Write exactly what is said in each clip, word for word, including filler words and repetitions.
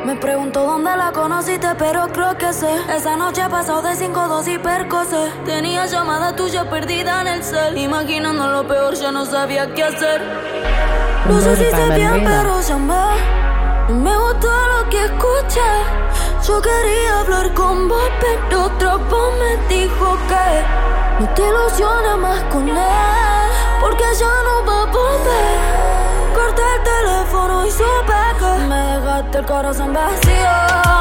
Me pregunto dónde la conociste, pero creo que sé. Esa noche pasó de cinco, dos y percocé. Tenía llamada tuya perdida en el cel. Imaginando lo peor, ya no sabía qué hacer. No sé si sé bien, pero llamé. Me gustó lo que escuché. Yo quería hablar con vos, pero otra voz me dijo que no te ilusiones más con él, porque ya no va a volver. Corté el teléfono y supe que me dejaste el corazón vacío.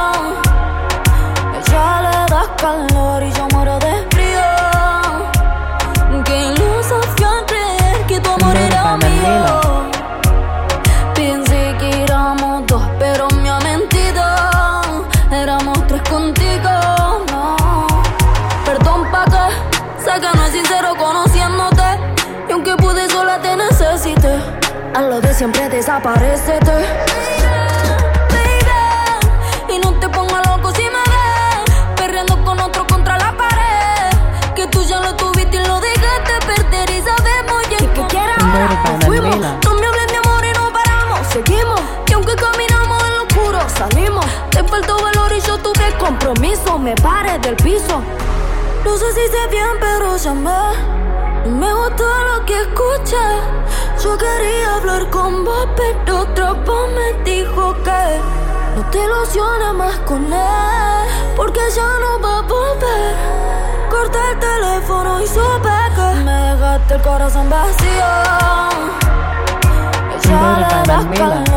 Ella le das calor y yo muero de frío. Qué ilusión creer que tu amor era mío. Pensé que éramos dos, pero me ha mentido. Éramos tres contigo, no. Perdón pa' que, sé que no es sincero conociéndote. Y aunque pude sola te necesité. A lo de siempre desaparecete. Baby, y no te pongas loco si me ves perreando con otro contra la pared. Que tú ya lo tuviste y lo dejaste perder. Y sabemos ya que quieras ahora fuimos. No me hables de amor y no paramos, seguimos. Y aunque caminamos en lo oscuro salimos. Te faltó valor y yo tuve compromiso. Me paré del piso. No sé si sé bien, pero llamé. Me gustó lo que escuché. Yo quería hablar con vos, pero otra voz me dijo que no te ilusiones más con él, porque ya no va a volver. Corté el teléfono y supe que me dejaste el corazón vacío. Ya le das calor.